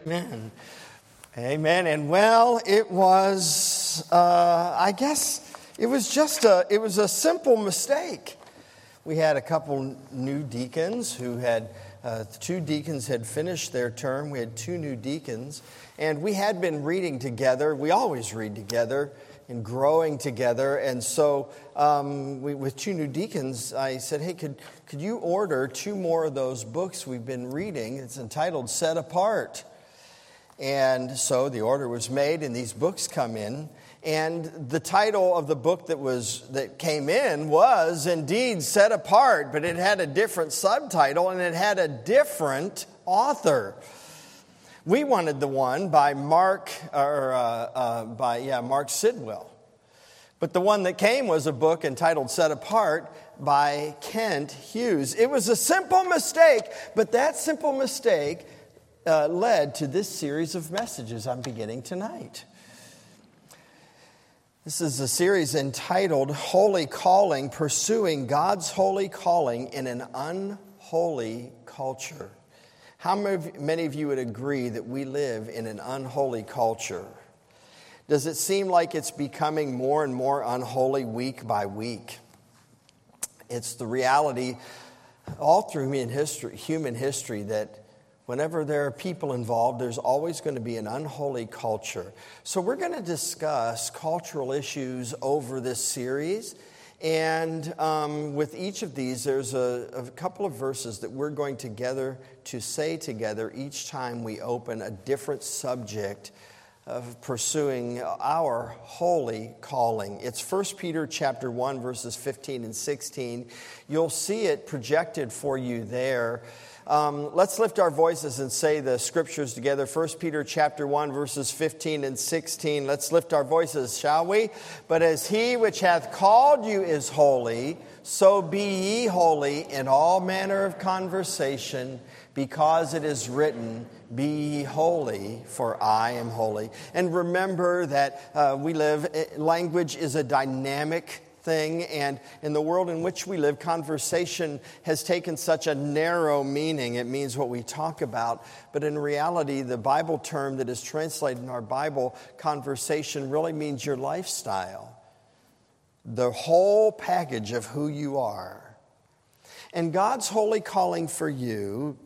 Amen. Amen. And well, it was, I guess, it was a simple mistake. We had a couple new deacons who had, two deacons had finished their term. We had two new deacons. And we had been reading together. We always read together and growing together. And so with two new deacons, I said, hey, could you order two more of those books we've been reading? It's entitled Set Apart. And so the order was made, and these books come in. And the title of the book that came in was indeed Set Apart, but it had a different subtitle and it had a different author. We wanted the one by Mark Sidwell. But the one that came was a book entitled Set Apart by Kent Hughes. It was a simple mistake, but that simple mistake led to this series of messages I'm beginning tonight. This is a series entitled Holy Calling, Pursuing God's Holy Calling in an Unholy Culture. How many of you would agree that we live in an unholy culture? Does it seem like it's becoming more and more unholy week by week? It's the reality all through human history that whenever there are people involved, there's always going to be an unholy culture. So we're going to discuss cultural issues over this series. And with each of these, there's a couple of verses that we're going to say together each time we open a different subject of pursuing our holy calling. It's 1 Peter chapter 1, verses 15 and 16. You'll see it projected for you there. Let's lift our voices and say the scriptures together. 1 Peter chapter 1, verses 15 and 16. Let's lift our voices, shall we? But as he which hath called you is holy, so be ye holy in all manner of conversation, because it is written, be ye holy, for I am holy. And remember that language is a dynamic thing, and in the world in which we live, conversation has taken such a narrow meaning. It means what we talk about, but in reality, the Bible term that is translated in our Bible, conversation, really means your lifestyle, the whole package of who you are. And God's holy calling for you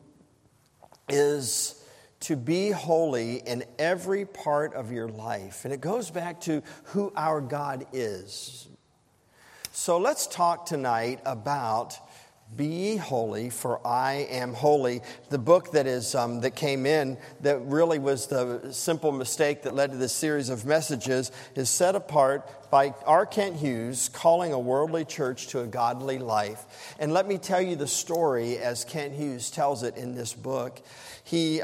is to be holy in every part of your life, and it goes back to who our God is. So let's talk tonight about Be Ye Holy, for I Am Holy. The book that came in that really was the simple mistake that led to this series of messages is Set Apart by R. Kent Hughes, Calling a Worldly Church to a Godly Life. And let me tell you the story as Kent Hughes tells it in this book. He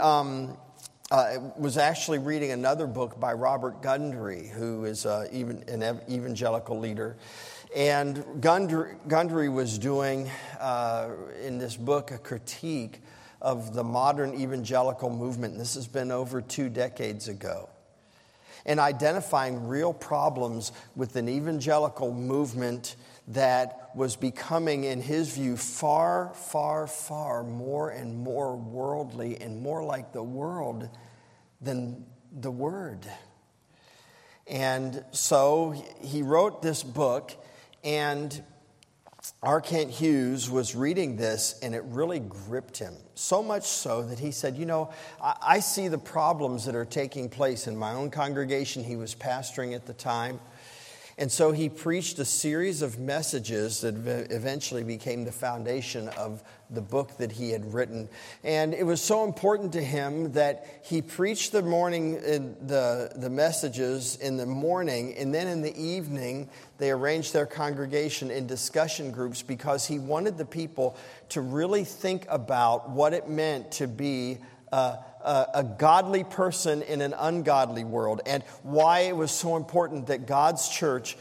was actually reading another book by Robert Gundry, who is even an evangelical leader. And Gundry was doing, in this book, a critique of the modern evangelical movement. This has been over 2 decades ago. And identifying real problems with an evangelical movement that was becoming, in his view, far, far, far more and more worldly and more like the world than the Word. And so he wrote this book. And R. Kent Hughes was reading this, and it really gripped him. So much so that he said, I see the problems that are taking place in my own congregation. He was pastoring at the time. And so he preached a series of messages that eventually became the foundation of the book that he had written. And it was so important to him that he preached the messages in the morning, and then in the evening they arranged their congregation in discussion groups, because he wanted the people to really think about what it meant to be a godly person in an ungodly world, and why it was so important that God's church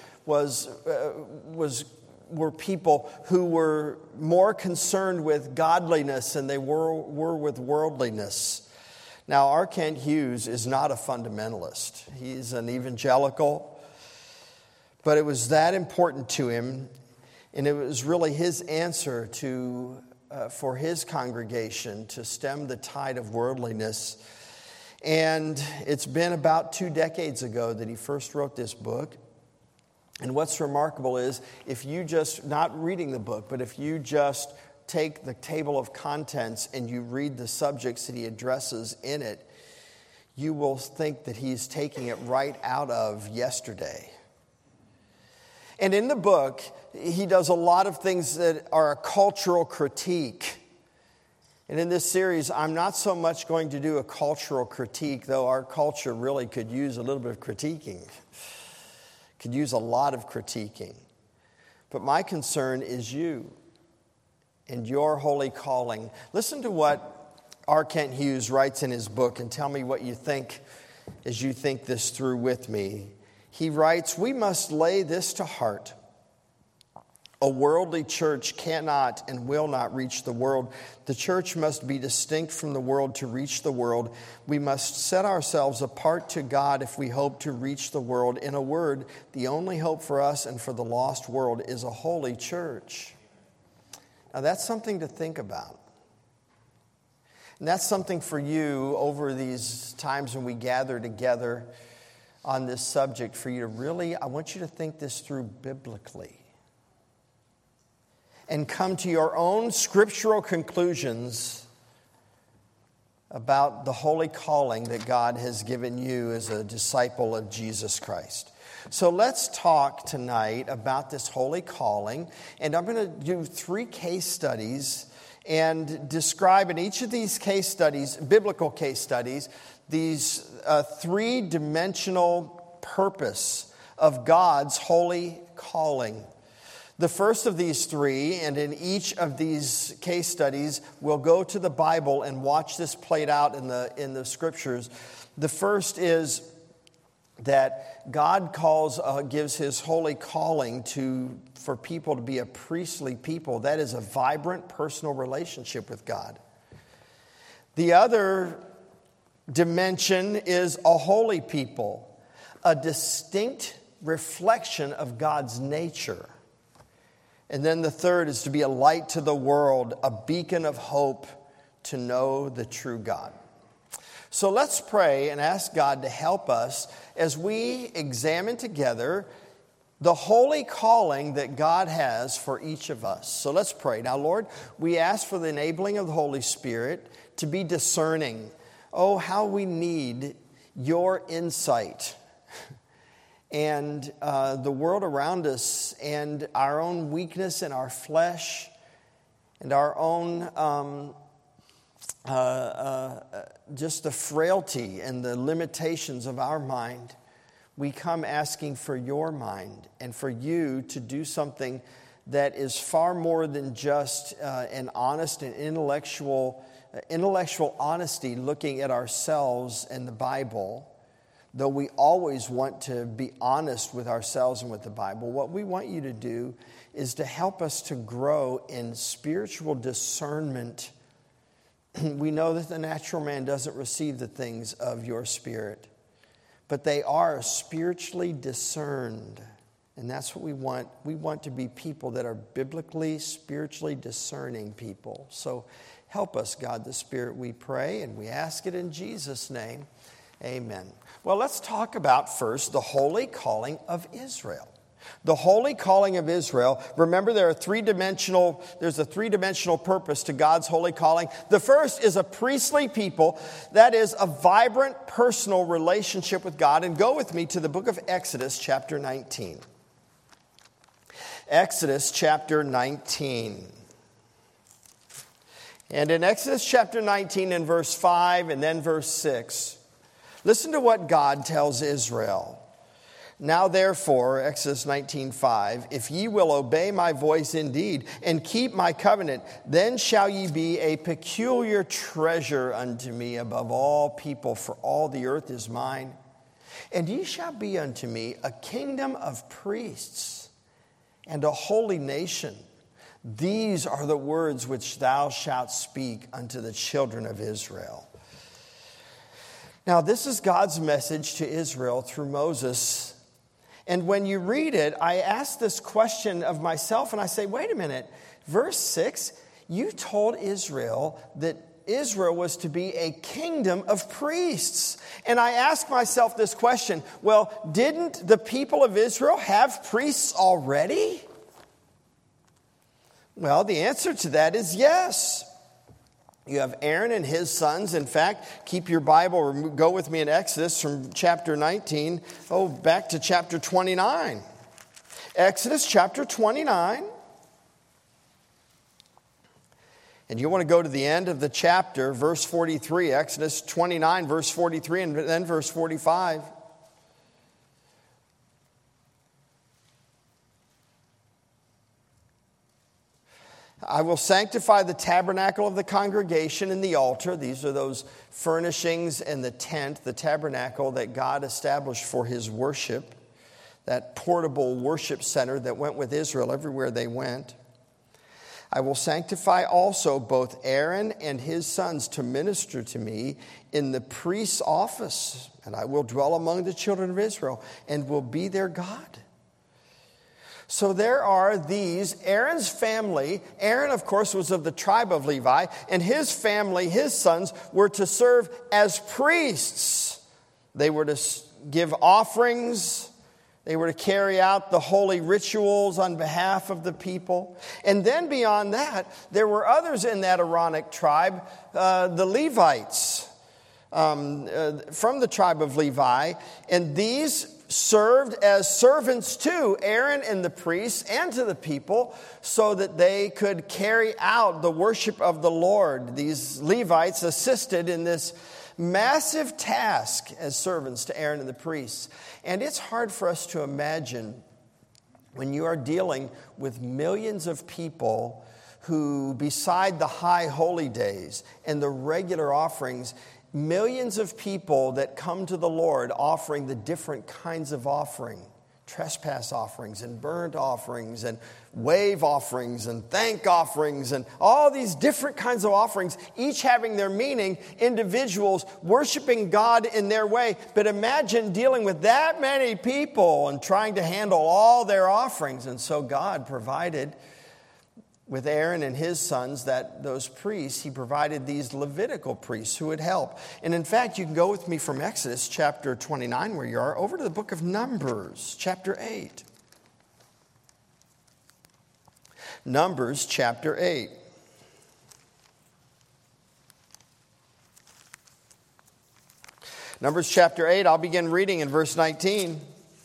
were people who were more concerned with godliness than they were with worldliness. Now, R. Kent Hughes is not a fundamentalist. He's an evangelical, but it was that important to him, and it was really his answer for his congregation to stem the tide of worldliness. And it's been about 2 decades ago that he first wrote this book. And what's remarkable is if you just, not reading the book, but if you just take the table of contents and you read the subjects that he addresses in it, you will think that he's taking it right out of yesterday. And in the book, he does a lot of things that are a cultural critique. And in this series, I'm not so much going to do a cultural critique, though our culture really could use a little bit of critiquing. Could use a lot of critiquing. But my concern is you and your holy calling. Listen to what R. Kent Hughes writes in his book and tell me what you think as you think this through with me. He writes, "We must lay this to heart. A worldly church cannot and will not reach the world. The church must be distinct from the world to reach the world. We must set ourselves apart to God if we hope to reach the world. In a word, the only hope for us and for the lost world is a holy church." Now that's something to think about. And that's something for you over these times when we gather together on this subject for you to really, I want you to think this through biblically. And come to your own scriptural conclusions about the holy calling that God has given you as a disciple of Jesus Christ. So let's talk tonight about this holy calling. And I'm going to do 3 case studies and describe in each of these case studies, biblical case studies, these 3-dimensional purpose of God's holy calling. The first of these 3, and in each of these case studies, we'll go to the Bible and watch this played out in the scriptures. The first is that God gives his holy calling for people to be a priestly people. That is a vibrant personal relationship with God. The other dimension is a holy people, a distinct reflection of God's nature. And then the third is to be a light to the world, a beacon of hope to know the true God. So let's pray and ask God to help us as we examine together the holy calling that God has for each of us. So let's pray. Now, Lord, we ask for the enabling of the Holy Spirit to be discerning. Oh, how we need your insight. And the world around us and our own weakness in our flesh and our own just the frailty and the limitations of our mind, we come asking for your mind and for you to do something that is far more than just an honest and intellectual honesty looking at ourselves and the Bible. Though we always want to be honest with ourselves and with the Bible, what we want you to do is to help us to grow in spiritual discernment. We know that the natural man doesn't receive the things of your Spirit, but they are spiritually discerned. And that's what we want. We want to be people that are biblically, spiritually discerning people. So help us, God the Spirit, we pray, and we ask it in Jesus' name. Amen. Well, let's talk about first the holy calling of Israel. The holy calling of Israel. Remember, there's a 3-dimensional purpose to God's holy calling. The first is a priestly people. That is a vibrant personal relationship with God. And go with me to the book of Exodus, chapter 19. Exodus, chapter 19. And in Exodus, chapter 19, in verse 5 and then verse 6, listen to what God tells Israel. Now therefore, Exodus 19:5, if ye will obey my voice indeed, and keep my covenant, then shall ye be a peculiar treasure unto me above all people, for all the earth is mine. And ye shall be unto me a kingdom of priests, and a holy nation. These are the words which thou shalt speak unto the children of Israel. Now, this is God's message to Israel through Moses. And when you read it, I ask this question of myself, and I say, wait a minute, verse 6, you told Israel that Israel was to be a kingdom of priests. And I ask myself this question, well, didn't the people of Israel have priests already? Well, the answer to that is yes. You have Aaron and his sons. In fact, keep your Bible or go with me in Exodus from chapter 19, back to chapter 29. Exodus chapter 29. And you want to go to the end of the chapter, verse 43, Exodus 29, verse 43, and then verse 45. I will sanctify the tabernacle of the congregation and the altar. These are those furnishings and the tent, the tabernacle that God established for his worship, that portable worship center that went with Israel everywhere they went. I will sanctify also both Aaron and his sons to minister to me in the priest's office, and I will dwell among the children of Israel and will be their God. So there are these, Aaron's family. Aaron, of course, was of the tribe of Levi, and his family, his sons, were to serve as priests. They were to give offerings. They were to carry out the holy rituals on behalf of the people. And then beyond that, there were others in that Aaronic tribe, the Levites, from the tribe of Levi. And these served as servants to Aaron and the priests and to the people so that they could carry out the worship of the Lord. These Levites assisted in this massive task as servants to Aaron and the priests. And it's hard for us to imagine when you are dealing with millions of people who, beside the high holy days and the regular offerings, millions of people that come to the Lord offering the different kinds of offering, trespass offerings and burnt offerings and wave offerings and thank offerings and all these different kinds of offerings, each having their meaning, individuals worshiping God in their way. But imagine dealing with that many people and trying to handle all their offerings. And so God provided with Aaron and his sons, those priests, he provided these Levitical priests who would help. And in fact, you can go with me from Exodus chapter 29, where you are, over to the book of Numbers, chapter 8. Numbers chapter 8. Numbers chapter 8, I'll begin reading in verse 19.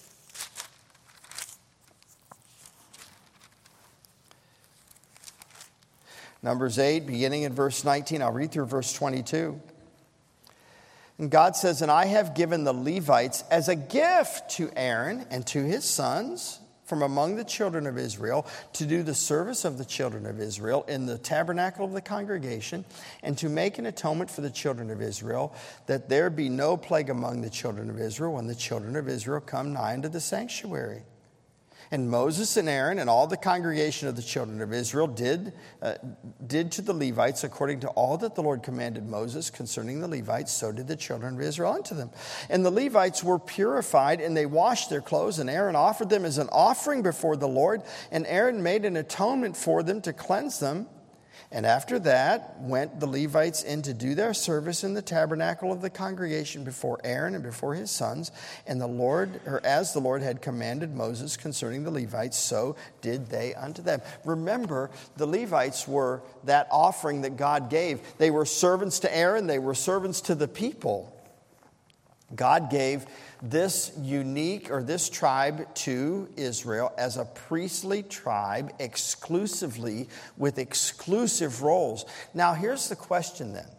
Numbers 8, beginning in verse 19. I'll read through verse 22. And God says, "And I have given the Levites as a gift to Aaron and to his sons from among the children of Israel to do the service of the children of Israel in the tabernacle of the congregation and to make an atonement for the children of Israel, that there be no plague among the children of Israel when the children of Israel come nigh unto the sanctuary." And Moses and Aaron and all the congregation of the children of Israel did to the Levites according to all that the Lord commanded Moses concerning the Levites, so did the children of Israel unto them. And the Levites were purified, and they washed their clothes, and Aaron offered them as an offering before the Lord, and Aaron made an atonement for them to cleanse them. And after that went the Levites in to do their service in the tabernacle of the congregation before Aaron and before his sons. And as the Lord had commanded Moses concerning the Levites, so did they unto them. Remember, the Levites were that offering that God gave. They were servants to Aaron. They were servants to the people. God gave this tribe to Israel as a priestly tribe exclusively with exclusive roles. Now, here's the question then.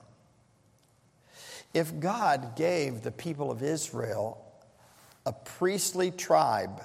If God gave the people of Israel a priestly tribe,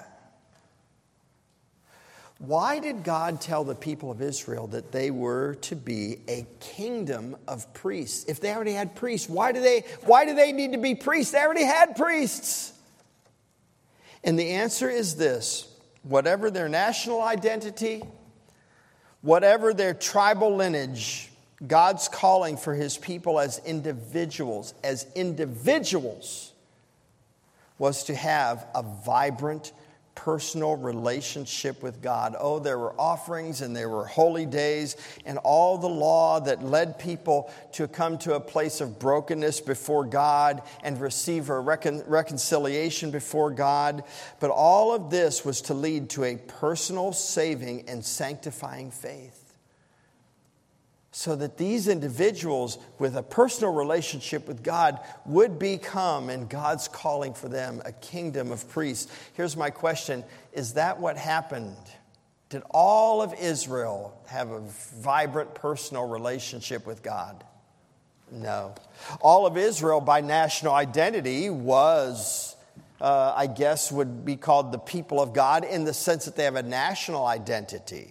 why did God tell the people of Israel that they were to be a kingdom of priests? If they already had priests, why do they need to be priests? They already had priests. And the answer is this: whatever their national identity, whatever their tribal lineage, God's calling for his people as individuals was to have a vibrant personal relationship with God. Oh, there were offerings and there were holy days and all the law that led people to come to a place of brokenness before God and receive a reconciliation before God. But all of this was to lead to a personal, saving, and sanctifying faith. So that these individuals with a personal relationship with God would become, in God's calling for them, a kingdom of priests. Here's my question. Is that what happened? Did all of Israel have a vibrant personal relationship with God? No. All of Israel by national identity was, I guess, would be called the people of God in the sense that they have a national identity.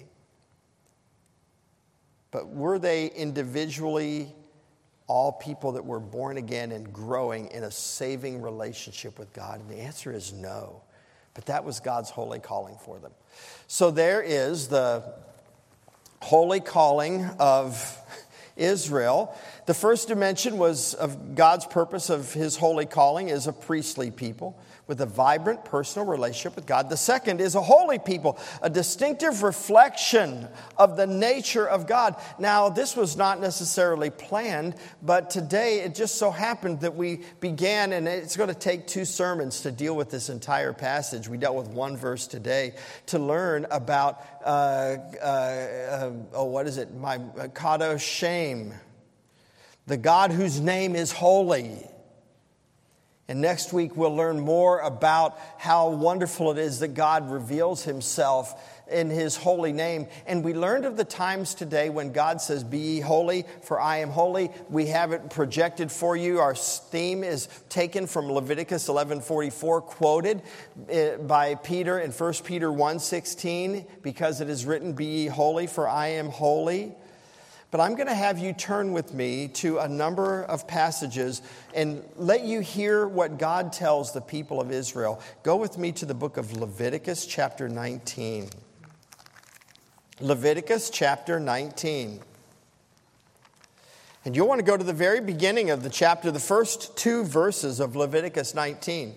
But were they individually all people that were born again and growing in a saving relationship with God? And the answer is no. But that was God's holy calling for them. So there is the holy calling of Israel. The first dimension was of God's purpose of his holy calling is a priestly people with a vibrant personal relationship with God. The second is a holy people, a distinctive reflection of the nature of God. Now, this was not necessarily planned, but today it just so happened that we began, and it's going to take 2 sermons to deal with this entire passage. We dealt with 1 verse today to learn about, Kadosh Shem, the God whose name is holy. And next week we'll learn more about how wonderful it is that God reveals himself in his holy name. And we learned of the times today when God says, "Be ye holy, for I am holy." We have it projected for you. Our theme is taken from Leviticus 11:44, quoted by Peter in 1 Peter 1:16, because it is written, "Be ye holy, for I am holy." But I'm going to have you turn with me to a number of passages and let you hear what God tells the people of Israel. Go with me to the book of Leviticus chapter 19. Leviticus chapter 19. And you'll want to go to the very beginning of the chapter, the first 2 verses of Leviticus 19.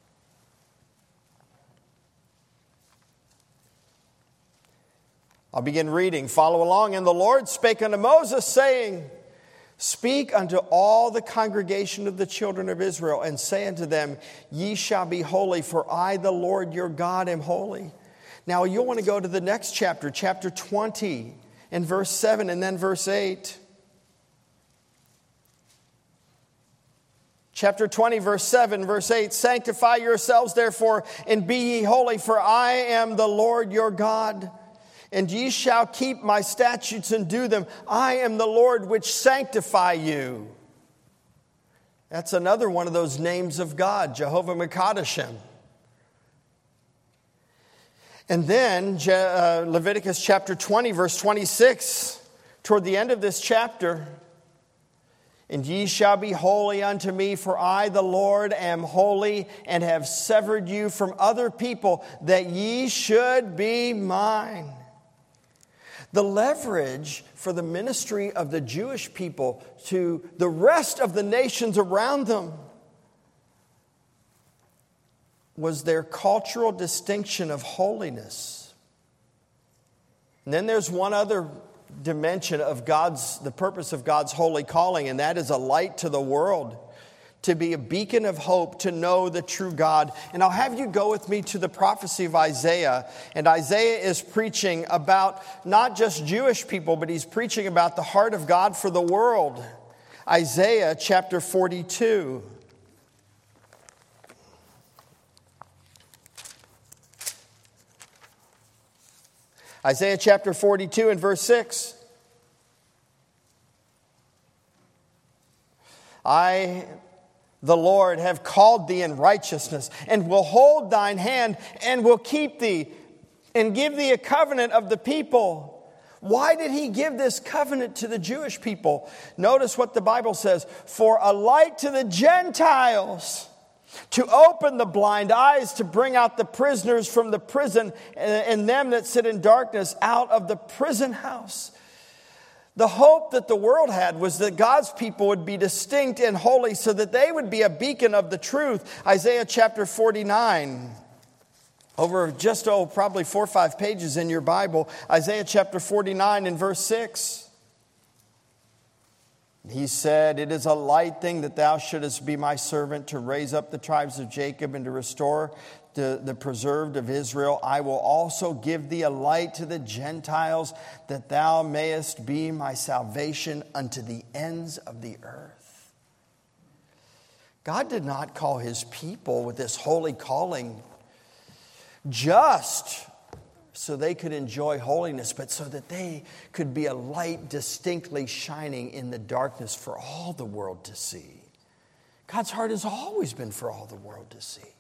I'll begin reading. Follow along. "And the Lord spake unto Moses, saying, Speak unto all the congregation of the children of Israel, and say unto them, Ye shall be holy, for I, the Lord your God, am holy." Now you'll want to go to the next chapter, chapter 20, and verse 7, and then verse 8. Chapter 20, verse 7, verse 8, "Sanctify yourselves, therefore, and be ye holy, for I am the Lord your God. And ye shall keep my statutes and do them. I am the Lord which sanctify you." That's another one of those names of God, Jehovah Mekadeshem. And then Leviticus chapter 20, verse 26, toward the end of this chapter, "And ye shall be holy unto me, for I, the Lord, am holy, and have severed you from other people, that ye should be mine." The leverage for the ministry of the Jewish people to the rest of the nations around them was their cultural distinction of holiness. And then there's one other dimension of the purpose of God's holy calling, and that is a light to the world, to be a beacon of hope, to know the true God. And I'll have you go with me to the prophecy of Isaiah. And Isaiah is preaching about not just Jewish people, but he's preaching about the heart of God for the world. Isaiah chapter 42. Isaiah chapter 42 and verse 6. "I, the Lord, have called thee in righteousness, and will hold thine hand, and will keep thee, and give thee a covenant of the people." Why did he give this covenant to the Jewish people? Notice what the Bible says. "For a light to the Gentiles, to open the blind eyes, to bring out the prisoners from the prison, and them that sit in darkness out of the prison house." The hope that the world had was that God's people would be distinct and holy so that they would be a beacon of the truth. Isaiah chapter 49. Over just, probably 4 or 5 pages in your Bible, Isaiah chapter 49 and verse 6. He said, "It is a light thing that thou shouldest be my servant to raise up the tribes of Jacob and to restore the preserved of Israel. I will also give thee a light to the Gentiles, that thou mayest be my salvation unto the ends of the earth." God did not call his people with this holy calling just so they could enjoy holiness, but so that they could be a light distinctly shining in the darkness for all the world to see. God's heart has always been for all the world to see.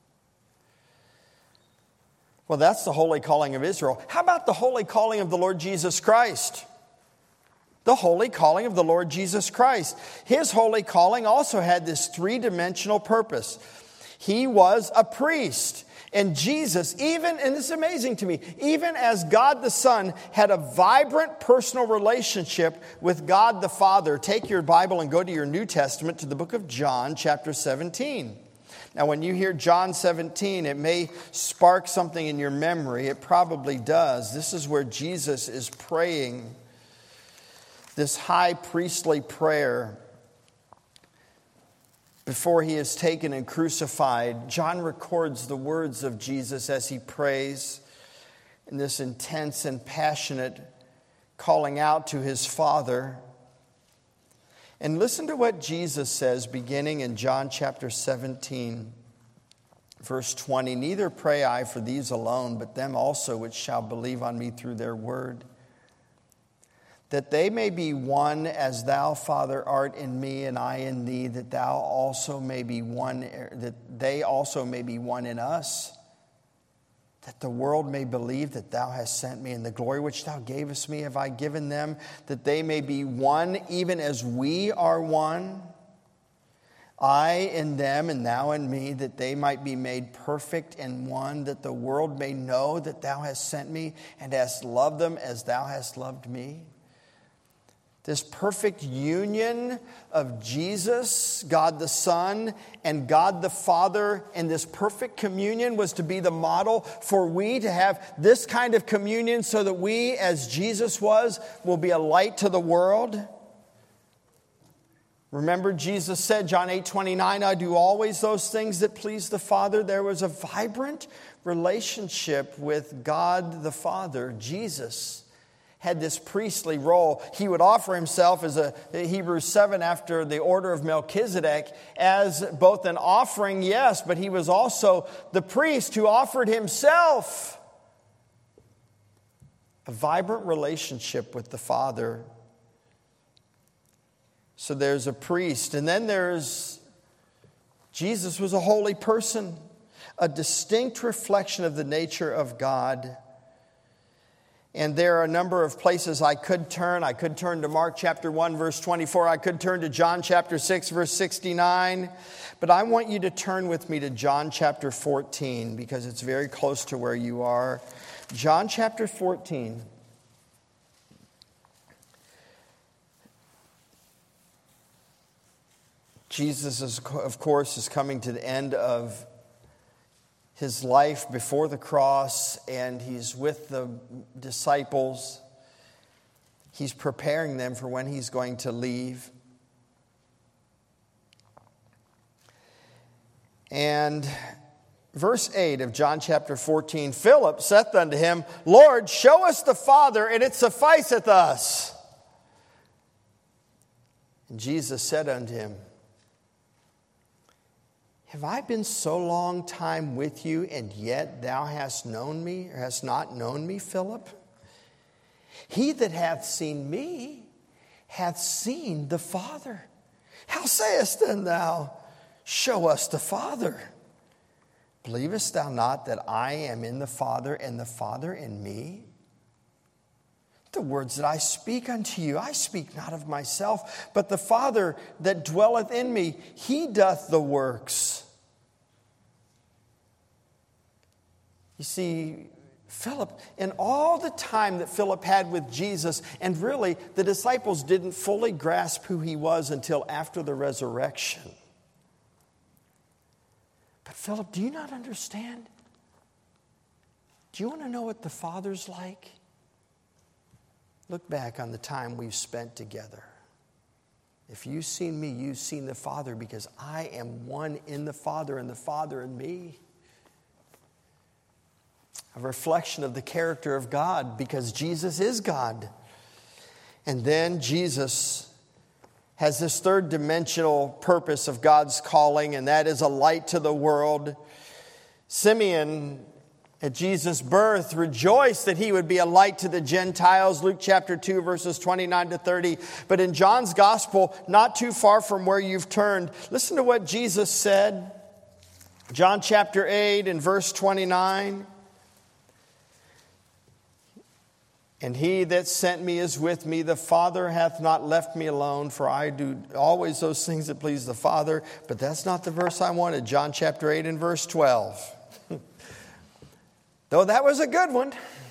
Well, that's the holy calling of Israel. How about the holy calling of the Lord Jesus Christ? The holy calling of the Lord Jesus Christ. His holy calling also had this three-dimensional purpose. He was a priest. And Jesus, and this is amazing to me, even as God the Son had a vibrant personal relationship with God the Father. Take your Bible and go to your New Testament to the book of John, chapter 17. Now, when you hear John 17, it may spark something in your memory. It probably does. This is where Jesus is praying this high priestly prayer before he is taken and crucified. John records the words of Jesus as he prays in this intense and passionate calling out to his Father. And listen to what Jesus says beginning in John chapter 17, verse 20. "Neither pray I for these alone, but them also which shall believe on me through their word, that they may be one as thou, Father, art in me and I in thee, that thou also may be one, that they also may be one in us, that the world may believe that thou hast sent me, and the glory which thou gavest me have I given them, that they may be one even as we are one, I in them and thou in me, that they might be made perfect in one, that the world may know that thou hast sent me and hast loved them as thou hast loved me." This perfect union of Jesus, God the Son, and God the Father, and this perfect communion was to be the model for we to have this kind of communion so that we, as Jesus was, will be a light to the world. Remember, Jesus said, John 8:29, "I do always those things that please the Father." There was a vibrant relationship with God the Father. Jesus had this priestly role. He would offer himself as Hebrews 7 after the order of Melchizedek as both an offering, yes, but he was also the priest who offered himself. A vibrant relationship with the Father. So there's a priest, and then Jesus was a holy person, a distinct reflection of the nature of God. And there are a number of places I could turn. I could turn to Mark chapter 1, verse 24. I could turn to John chapter 6, verse 69. But I want you to turn with me to John chapter 14 because it's very close to where you are. John chapter 14. Jesus, of course, is coming to the end of his life before the cross, and he's with the disciples. He's preparing them for when he's going to leave. And verse 8 of John chapter 14, "Philip saith unto him, Lord, show us the Father, and it sufficeth us. And Jesus said unto him, Have I been so long time with you, and yet thou hast known me, or hast not known me, Philip? He that hath seen me hath seen the Father. How sayest then thou, show us the Father? Believest thou not that I am in the Father, and the Father in me? The words that I speak unto you, I speak not of myself, but the Father that dwelleth in me, he doth the works. You see, Philip, in all the time that Philip had with Jesus, and really the disciples didn't fully grasp who he was until after the resurrection. But Philip, do you not understand? Do you want to know what the Father's like? Look back on the time we've spent together. If you've seen me, you've seen the Father, because I am one in the Father and the Father in me. A reflection of the character of God, because Jesus is God. And then Jesus has this third dimensional purpose of God's calling, and that is a light to the world. Simeon, at Jesus' birth, rejoiced that he would be a light to the Gentiles, Luke chapter 2, verses 29 to 30. But in John's gospel, not too far from where you've turned, listen to what Jesus said. John chapter 8 and verse 29. And he that sent me is with me. The Father hath not left me alone, for I do always those things that please the Father. But that's not the verse I wanted. John chapter 8 and verse 12. Though that was a good one.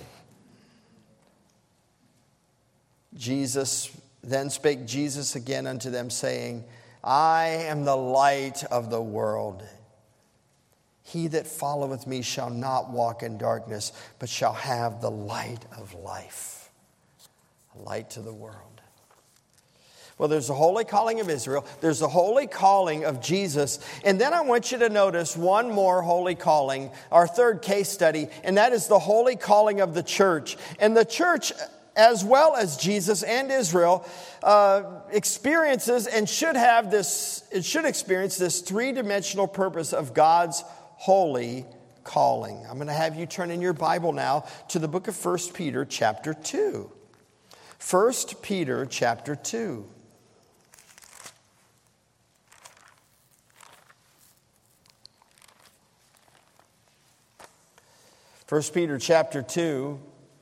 Then spake Jesus again unto them, saying, I am the light of the world. He that followeth me shall not walk in darkness, but shall have the light of life. A light to the world. Well, there's the holy calling of Israel. There's the holy calling of Jesus. And then I want you to notice one more holy calling, our third case study, and that is the holy calling of the church. And the church, as well as Jesus and Israel, experiences and should experience this three-dimensional purpose of God's holy calling. I'm going to have you turn in your Bible now to the book of 1 Peter chapter 2. 1 Peter chapter 2. 1 Peter chapter 2.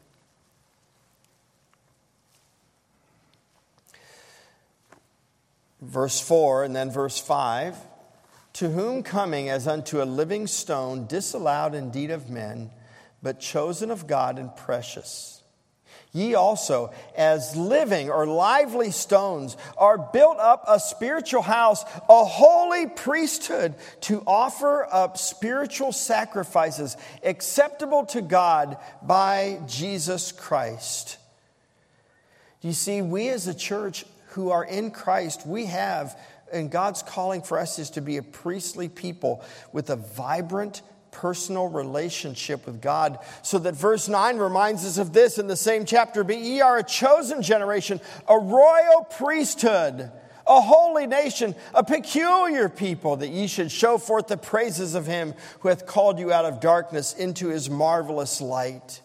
Verse 4 and then verse 5. To whom coming as unto a living stone, disallowed indeed of men, but chosen of God and precious. Ye also, as living or lively stones, are built up a spiritual house, a holy priesthood, to offer up spiritual sacrifices acceptable to God by Jesus Christ. You see, we as a church who are in Christ, we have, and God's calling for us is to be a priestly people with a vibrant personal relationship with God. So that verse 9 reminds us of this in the same chapter. But ye are a chosen generation, a royal priesthood, a holy nation, a peculiar people, that ye should show forth the praises of him who hath called you out of darkness into his marvelous light.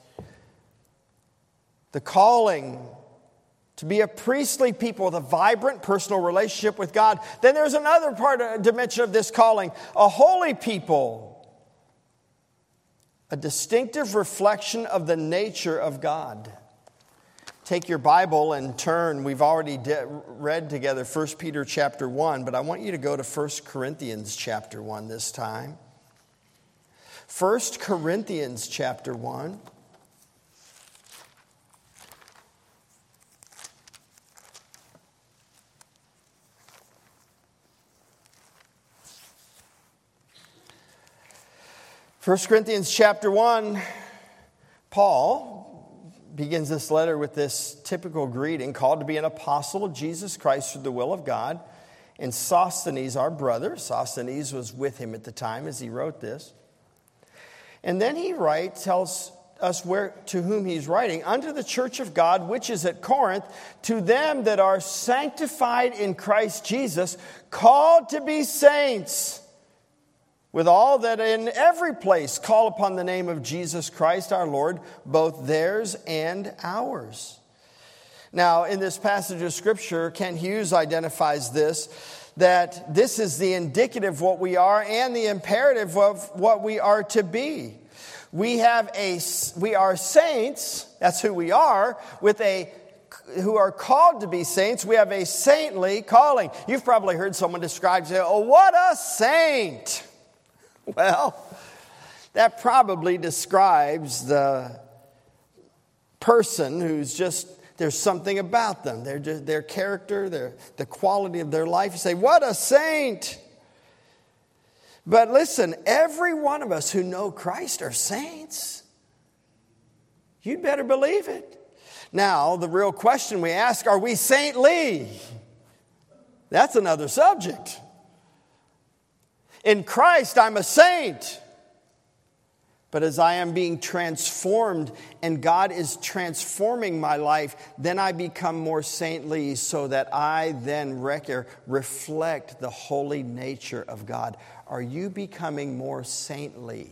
The calling to be a priestly people with a vibrant personal relationship with God. Then there's another dimension of this calling, a holy people. A distinctive reflection of the nature of God. Take your Bible and turn. We've already read together 1 Peter chapter 1, but I want you to go to 1 Corinthians chapter 1 this time. 1 Corinthians chapter 1. First Corinthians chapter 1, Paul begins this letter with this typical greeting, called to be an apostle of Jesus Christ through the will of God. And Sosthenes, our brother, Sosthenes was with him at the time as he wrote this. And then he tells us to whom he's writing, unto the church of God which is at Corinth, to them that are sanctified in Christ Jesus, called to be saints, with all that in every place call upon the name of Jesus Christ our Lord, both theirs and ours. Now, in this passage of Scripture, Kent Hughes identifies this, that this is the indicative of what we are and the imperative of what we are to be. We are saints, that's who we are, who are called to be saints. We have a saintly calling. You've probably heard someone describe, say, oh, what a saint! Well, that probably describes the person who's just, there's something about them. Their character, the quality of their life. You say, what a saint! But listen, every one of us who know Christ are saints. You'd better believe it. Now, the real question we ask, are we saintly? That's another subject. In Christ, I'm a saint. But as I am being transformed and God is transforming my life, then I become more saintly so that I then reflect the holy nature of God. Are you becoming more saintly?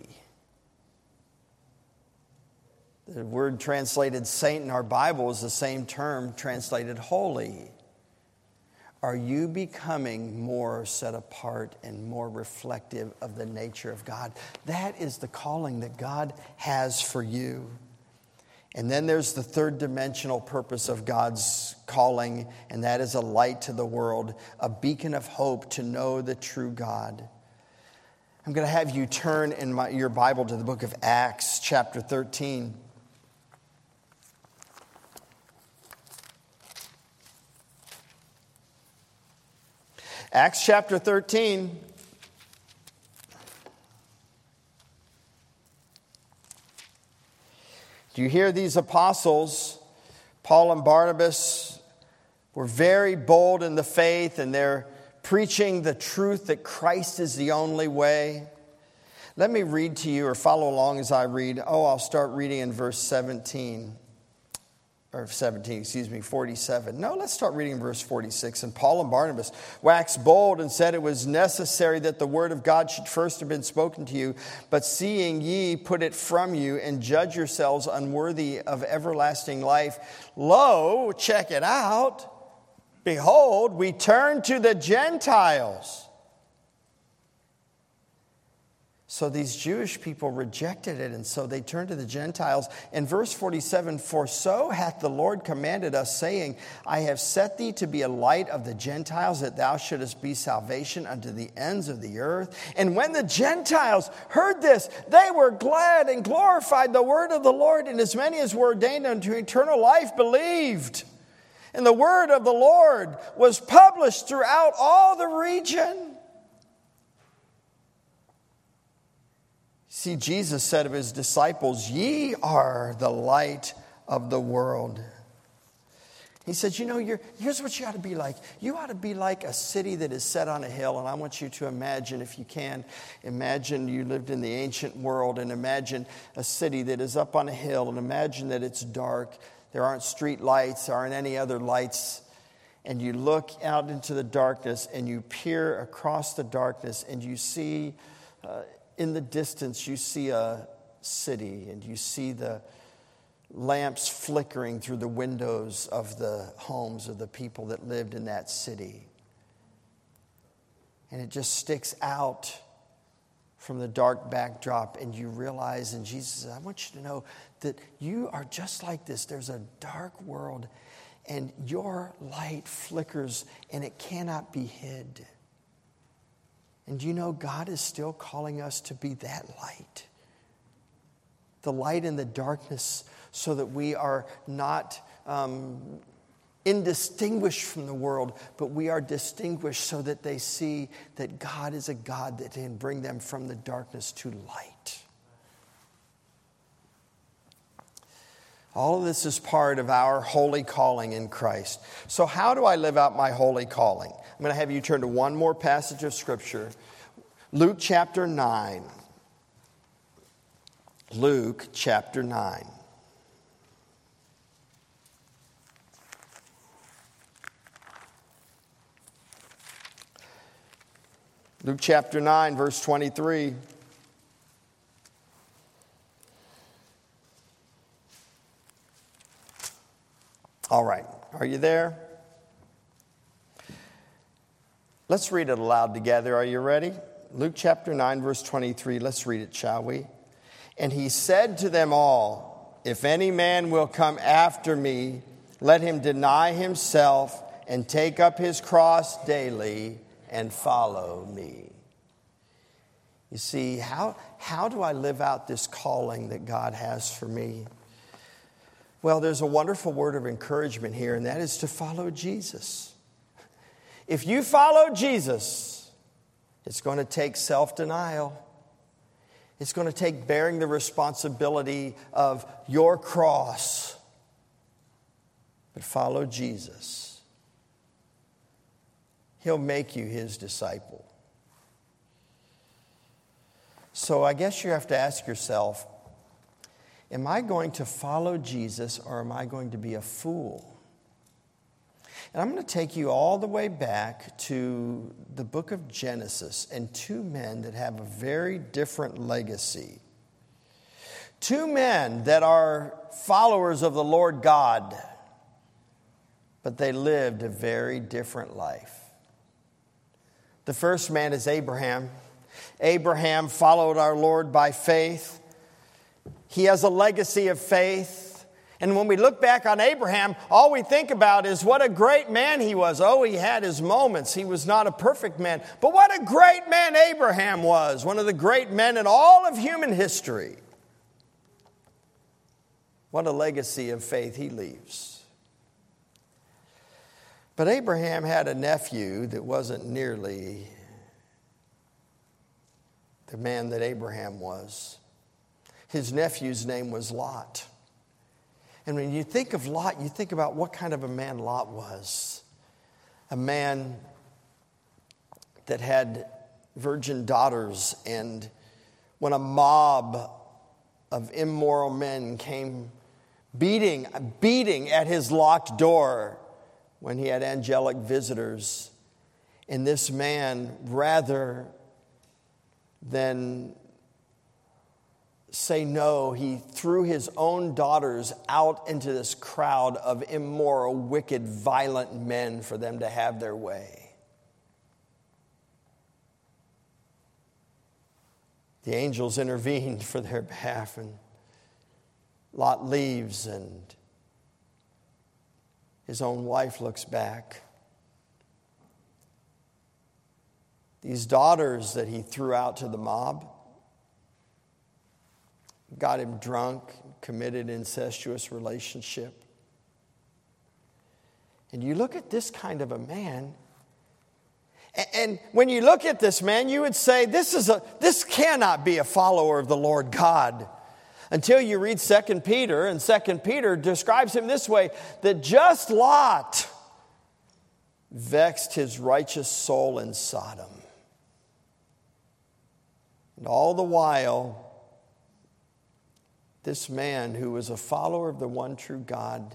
The word translated saint in our Bible is the same term translated holy. Are you becoming more set apart and more reflective of the nature of God? That is the calling that God has for you. And then there's the third dimensional purpose of God's calling, and that is a light to the world, a beacon of hope to know the true God. I'm going to have you turn in your Bible to the book of Acts, chapter 13. Acts chapter 13. Do you hear these apostles? Paul and Barnabas were very bold in the faith, and they're preaching the truth that Christ is the only way. Let me read to you, or follow along as I read. I'll start reading in verse 47. No, let's start reading in verse 46. And Paul and Barnabas waxed bold and said it was necessary that the word of God should first have been spoken to you. But seeing ye put it from you and judge yourselves unworthy of everlasting life, lo, check it out, behold, we turn to the Gentiles. So these Jewish people rejected it, and so they turned to the Gentiles. In verse 47, for so hath the Lord commanded us, saying, I have set thee to be a light of the Gentiles, that thou shouldest be salvation unto the ends of the earth. And when the Gentiles heard this, they were glad and glorified the word of the Lord, and as many as were ordained unto eternal life believed. And the word of the Lord was published throughout all the region. See, Jesus said of his disciples, ye are the light of the world. He said, here's what you ought to be like. You ought to be like a city that is set on a hill. And I want you to imagine, if you can, imagine you lived in the ancient world and imagine a city that is up on a hill and imagine that it's dark. There aren't street lights, there aren't any other lights. And you look out into the darkness and you peer across the darkness and you see... in the distance, you see a city, and you see the lamps flickering through the windows of the homes of the people that lived in that city. And it just sticks out from the dark backdrop, and you realize, and Jesus says, I want you to know that you are just like this. There's a dark world, and your light flickers, and it cannot be hid. And God is still calling us to be that light. The light in the darkness, so that we are not indistinguished from the world, but we are distinguished so that they see that God is a God that can bring them from the darkness to light. All of this is part of our holy calling in Christ. So how do I live out my holy calling? I'm going to have you turn to one more passage of Scripture. Luke chapter 9. Luke chapter 9. Luke chapter 9, verse 23. All right, are you there? Let's read it aloud together. Are you ready? Luke chapter 9, verse 23. Let's read it, shall we? And he said to them all, if any man will come after me, let him deny himself and take up his cross daily and follow me. You see, how do I live out this calling that God has for me? Well, there's a wonderful word of encouragement here, and that is to follow Jesus. If you follow Jesus, it's going to take self-denial. It's going to take bearing the responsibility of your cross. But follow Jesus. He'll make you his disciple. So I guess you have to ask yourself, am I going to follow Jesus or am I going to be a fool? And I'm going to take you all the way back to the book of Genesis and two men that have a very different legacy. Two men that are followers of the Lord God, but they lived a very different life. The first man is Abraham. Abraham followed our Lord by faith. He has a legacy of faith. And when we look back on Abraham, all we think about is what a great man he was. Oh, he had his moments. He was not a perfect man. But what a great man Abraham was. One of the great men in all of human history. What a legacy of faith he leaves. But Abraham had a nephew that wasn't nearly the man that Abraham was. His nephew's name was Lot. And when you think of Lot, you think about what kind of a man Lot was. A man that had virgin daughters, and when a mob of immoral men came beating at his locked door when he had angelic visitors, and this man, rather than say no, he threw his own daughters out into this crowd of immoral, wicked, violent men for them to have their way. The angels intervened for their behalf, and Lot leaves, and his own wife looks back. These daughters that he threw out to the mob got him drunk, committed incestuous relationship. And you look at this kind of a man, and when you look at this man, you would say, this cannot be a follower of the Lord God. Until you read 2 Peter, and 2 Peter describes him this way, that just Lot vexed his righteous soul in Sodom. And all the while, this man who was a follower of the one true God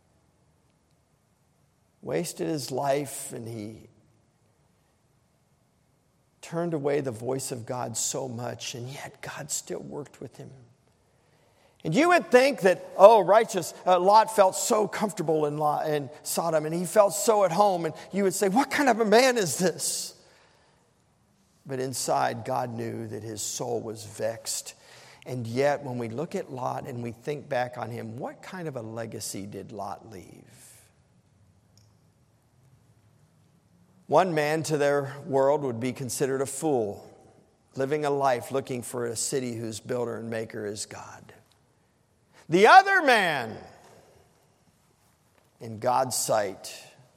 wasted his life, and he turned away the voice of God so much, and yet God still worked with him. And you would think that, righteous Lot felt so comfortable in Sodom, and he felt so at home, and you would say, what kind of a man is this? But inside, God knew that his soul was vexed. And yet, when we look at Lot and we think back on him, what kind of a legacy did Lot leave? One man to their world would be considered a fool, living a life looking for a city whose builder and maker is God. The other man, in God's sight,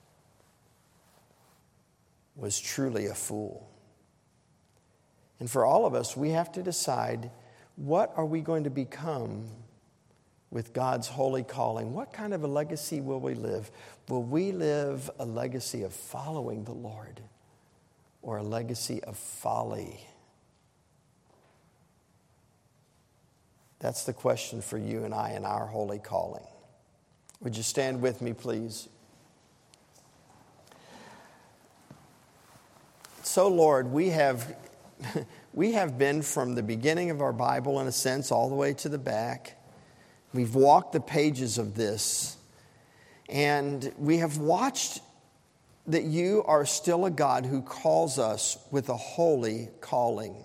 was truly a fool. And for all of us, we have to decide, what are we going to become with God's holy calling? What kind of a legacy will we live? Will we live a legacy of following the Lord, or a legacy of folly? That's the question for you and I in our holy calling. Would you stand with me, please? So, Lord, we have been from the beginning of our Bible, in a sense, all the way to the back. We've walked the pages of this, and we have watched that you are still a God who calls us with a holy calling.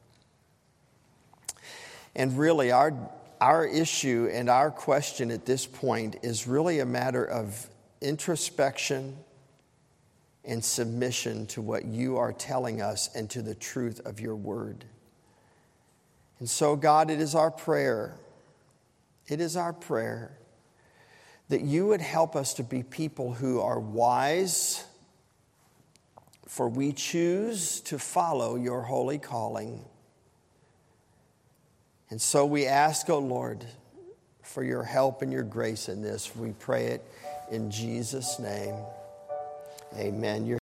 And really, our issue and our question at this point is really a matter of introspection and submission to what you are telling us and to the truth of your word. And so, God, it is our prayer. It is our prayer that you would help us to be people who are wise, for we choose to follow your holy calling. And so we ask, O Lord, for your help and your grace in this. We pray it in Jesus' name. Amen.